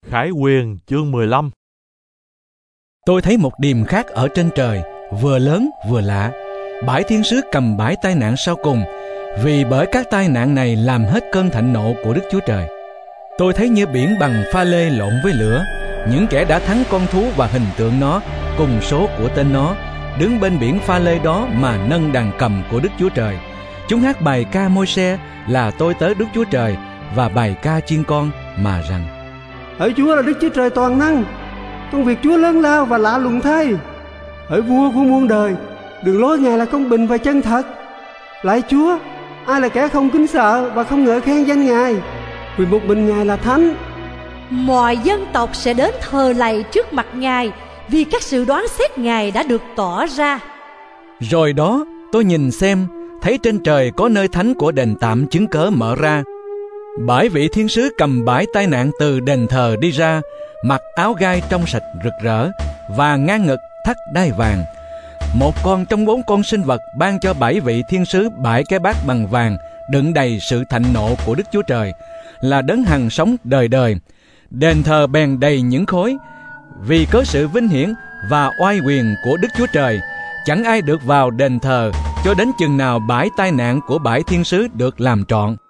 Khải Huyền chương 15. Tôi thấy một điềm khác ở trên trời, vừa lớn vừa lạ. Bãi thiên sứ cầm bãi tai nạn sau cùng, vì bởi các tai nạn này làm hết cơn thịnh nộ của Đức Chúa Trời. Tôi thấy như biển bằng pha lê lộn với lửa, những kẻ đã thắng con thú và hình tượng nó cùng số của tên nó, đứng bên biển pha lê đó mà nâng đàn cầm của Đức Chúa Trời. Chúng hát bài ca Môi-se là tôi tớ Đức Chúa Trời, và bài ca chiên con mà rằng: Hỡi Chúa là Đức Chúa Trời toàn năng, công việc Chúa lớn lao và lạ lùng thay. Hỡi Vua của muôn đời, đường lối Ngài là công bình và chân thật. Lạy Chúa, ai là kẻ không kính sợ và không ngợi khen danh Ngài, vì một mình Ngài là thánh. Mọi dân tộc sẽ đến thờ lạy trước mặt Ngài, vì các sự đoán xét Ngài đã được tỏ ra. Rồi đó, tôi nhìn xem, thấy trên trời có nơi thánh của đền tạm chứng cớ mở ra. Bảy vị thiên sứ cầm bãi tai nạn từ đền thờ đi ra, mặc áo gai trong sạch rực rỡ, và ngang ngực thắt đai vàng. Một con trong 4 con sinh vật ban cho 7 vị thiên sứ 7 cái bát bằng vàng đựng đầy sự thạnh nộ của Đức Chúa Trời, là đấng hằng sống đời đời. Đền thờ bèn đầy những khối, vì có sự vinh hiển và oai quyền của Đức Chúa Trời. Chẳng ai được vào đền thờ cho đến chừng nào bãi tai nạn của 7 thiên sứ được làm trọn.